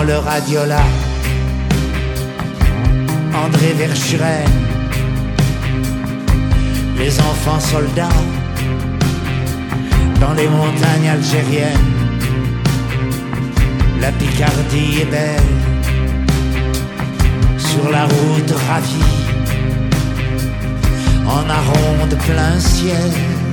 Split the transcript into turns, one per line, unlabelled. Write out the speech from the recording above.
le Radiola, André Verschuren, les enfants soldats dans les montagnes algériennes. La Picardie est belle sur la route ravie, en aronde plein ciel.